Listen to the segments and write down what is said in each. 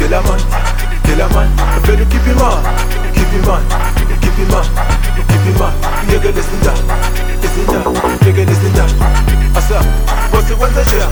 kill a man. I better keep him on, keep him on, keep him on, keep him on. Nigga listen that, nigga listen that. Asa, what's the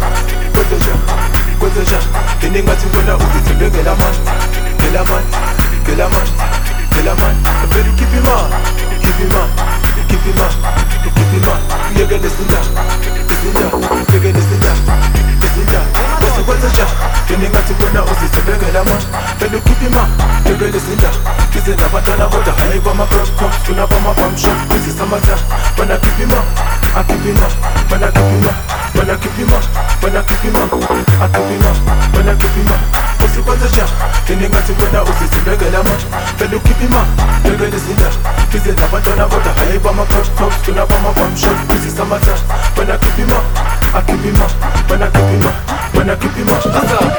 Iningathi wena uzithembe ngelaman, ngelaman, ngelaman, ngelaman. I better keep him on, keep him on, keep him on, keep him on. Nigga listen that, nigga listen that, listen that. What's Iningathi wena uzithembe ngelaman, better keep him on, nigga listen that. Kize nabantwana kodwa hayi kwama-crop tops, funa kwama-bomb shop. Kize samata, wanna keep him on, I keep him on, wanna keep him on, wanna keep him on, wanna keep him on, I keep him on, wanna keep him on. Usikwenza iningathi wena uzithembe ngelaman, better keep him on, nigga listen that. Kize nabantwana kodwa hayi kwama-crop tops, funa kwama-bomb shop. Kize samata, wanna keep him on, I keep him on, wanna keep him on, wanna keep him on.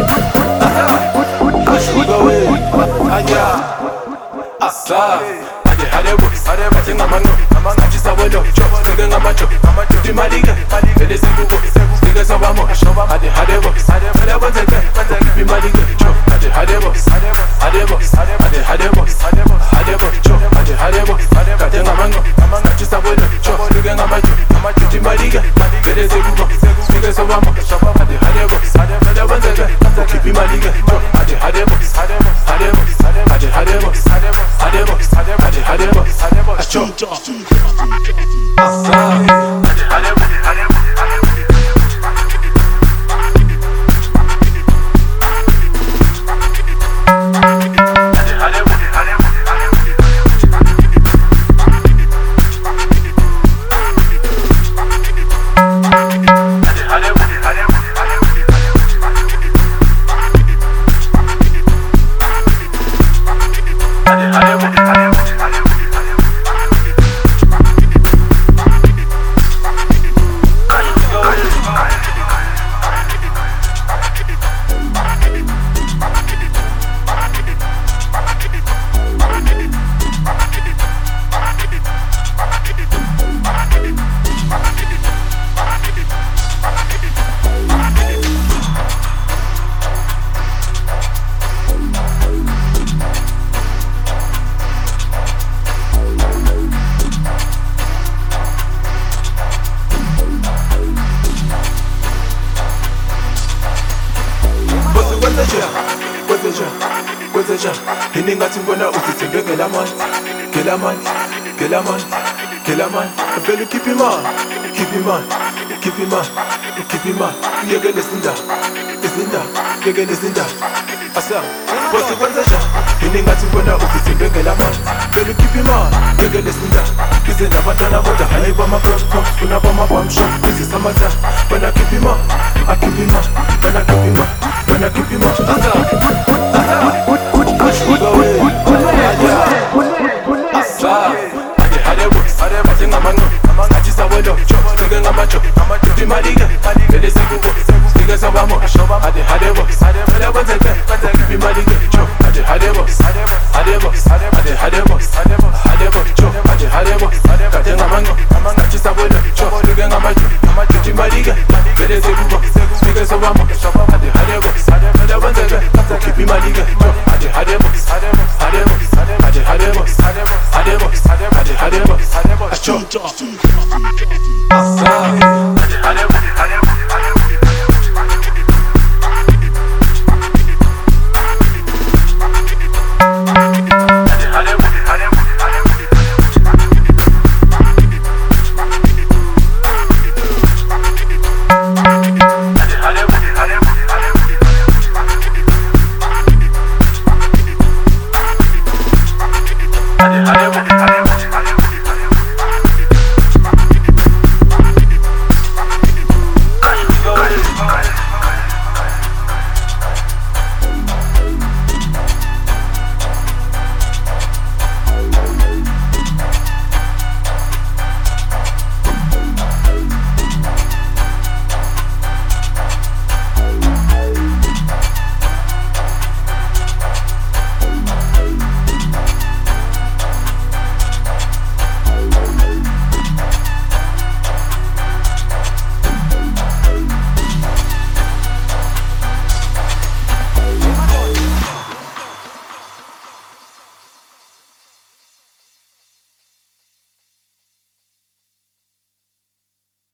Asa, ade hadebo, ade ngamano, ati sawelo, sike ngamacho, di malike, ele sibuko, sike sabamo, ade hadebo, ade banzeke, di malike, ade hadebo, hadebo, ade hadebo, hadebo, ade hadebo, ade ngamano, ati sawelo, sike ngamacho, di malike, ele sibuko, sike sabamo, ade hadebo, ade banzeke, di malike, ade hadebo, hadebo, ade hadebo, Iningathi wena uzithembe ngelaman, ngelaman, ngelaman, ngelaman. I better keep him on, keep him on, keep him on, keep him on. Nigga listen that, nigga listen that. Asa, what's Iningathi wena uzithembe ngelaman, better keep him on, nigga listen that. Kize nabantwana kodwa hayi kwama-crop tops, funa kwama-bomb shop. Kize samata, wanna keep him on, I keep him on, wanna keep him on, wanna keep him on. Asa.